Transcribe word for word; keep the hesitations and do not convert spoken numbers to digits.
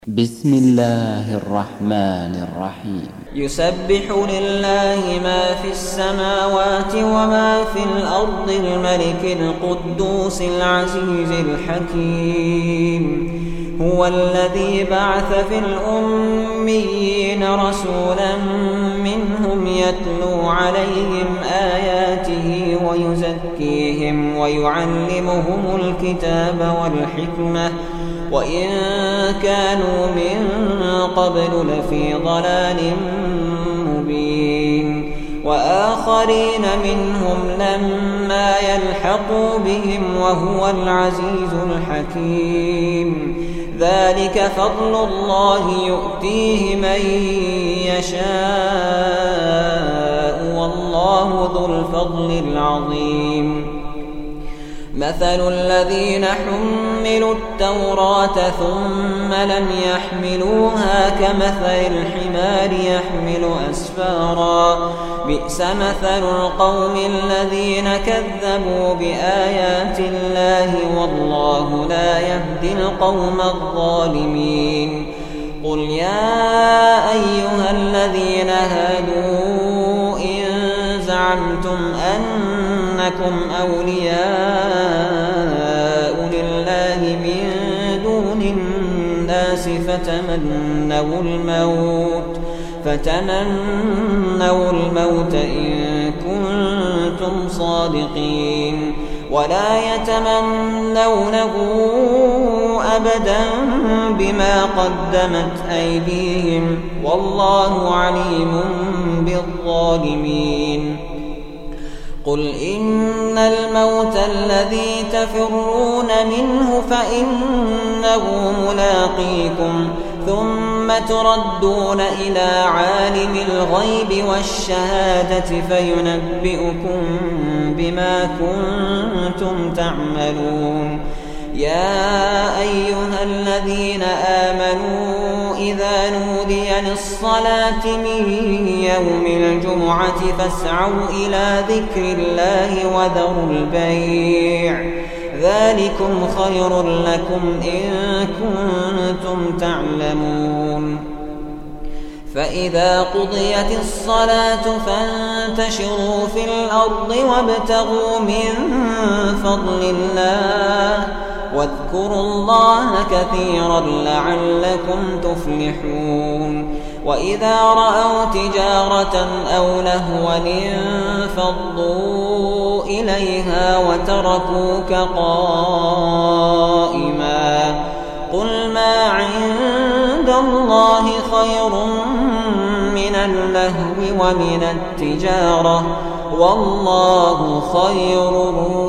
بسم الله الرحمن الرحيم يسبح لله ما في السماوات وما في الأرض الملك القدوس العزيز الحكيم هو الذي بعث في الأميين رسولا منهم يتلو عليهم آياته ويزكيهم ويعلمهم الكتاب والحكمة وإن كانوا من قبل لفي ضلال مبين وآخرين منهم لما يلحقوا بهم وهو العزيز الحكيم ذلك فضل الله يؤتيه من يشاء والله ذو الفضل العظيم مثل الذين حملوا التوراة ثم لم يحملوها كمثل الحمار يحمل أسفارا بئس مثل القوم الذين كذبوا بآيات الله والله لا يهدي القوم الظالمين قل يا أيها الذين هادوا إن زعمتم أنكم أولياء لله من دون الناس فتمنوا الموت فتمنوا الموت إن كنتم صادقين ولا يتمنونه أبدا بما قدمت أيديهم والله عليم بالظالمين قل إن الموت الذي تفرون منه فإنه ملاقيكم ثم تردون إلى عالم الغيب والشهادة فينبئكم بما كنتم تعملون يا أيها الذين آمنوا إذا نودي للصلاة من يوم الجمعة فاسعوا إلى ذكر الله وذروا البيع ذلكم خير لكم إن كنتم تعلمون فإذا قضيت الصلاة فانتشروا في الأرض وابتغوا من فضل الله واذكروا الله كثيرا لعلكم تفلحون وإذا رأوا تجارة أو لهوا انفضوا إليها وتركوك قائما قل ما عند الله خير من اللهو ومن التجارة والله خير